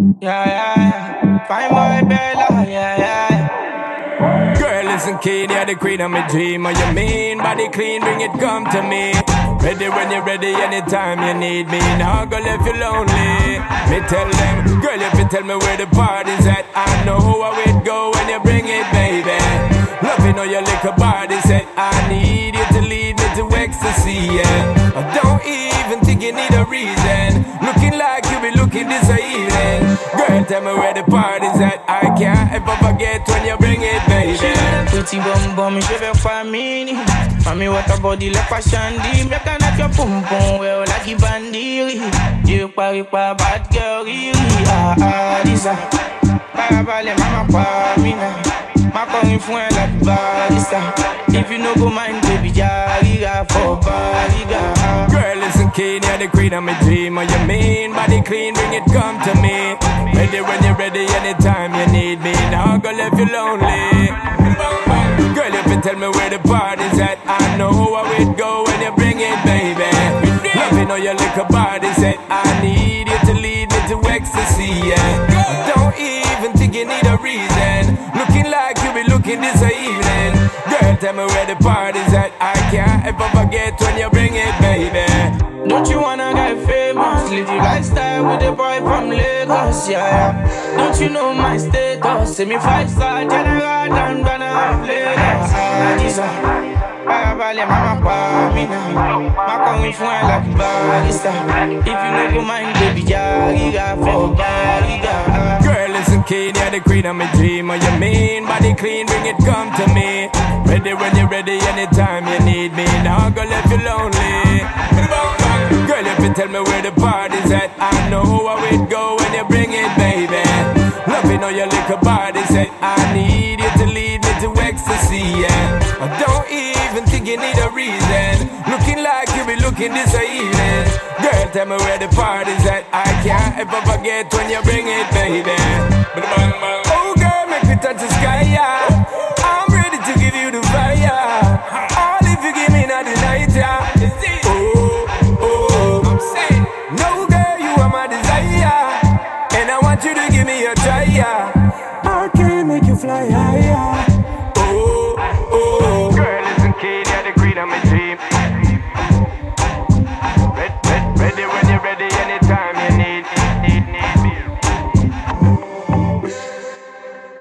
Yeah, yeah. Fine boy Bella, yeah, yeah. Girl, listen, kid, you're the queen of my dream. What you mean? Body clean, bring it, come to me. Ready when you're ready, anytime you need me. Now go left you lonely. Me tell them, girl, if you tell me where the party's at, I know how it go when you bring it, baby. Loving all your little body said, I need you to lead me to ecstasy, yeah. I don't even think you need a reason. Looking like you be looking this evening. Girl, tell me where the party's at. I can't ever forget when you bring it, baby. She got a pretty bum bum, je vais faire mini. Mami, what a body like a shandy. Me cannot your pum pum, well like a bandiri. You pari pa bad girl, ah ah, this a. Parabale mama pa mina. Ma calling for like barista. If you no go mind, baby, jariga for bariga. Girl, listen, kid, you're the queen of my dream. What you mean? Body clean, bring it, come to me. Ready when you're ready, anytime you need me. Now go left you lonely. Girl, if you tell me where the party's at, I know how it go when you bring it, baby. Loving all your little body said, I need you to lead me to ecstasy, yeah. I don't even think you need a reason. Looking like you be looking this evening. Girl, tell me where the party's at. I can't ever forget when you bring it, baby. Don't you wanna get famous? Live your lifestyle with a boy from Lagos, yeah, yeah. Don't you know my status? Say me 5-star general and gonna have Lagos. This Parabale mama pa mina. Ma calling for like barista. If you no go mind, baby, jariga for bariga. Girl, listen, kid, you're the queen of my dream. What you mean? Body clean, bring it, come to me. Ready when you're ready, anytime you need me. Now go left you lonely. Girl, if you tell me where the party's at, I know how it go when you bring it, baby. Loving all your little body said, I need you to lead me to ecstasy, yeah. I don't even think you need a reason. Looking like you be looking this evening. Girl, tell me where the party's at. I can't ever forget when you bring it, baby. Oh girl, make me touch the sky, yeah. I'm ready to give you the fire. All if you give me not the night, yeah.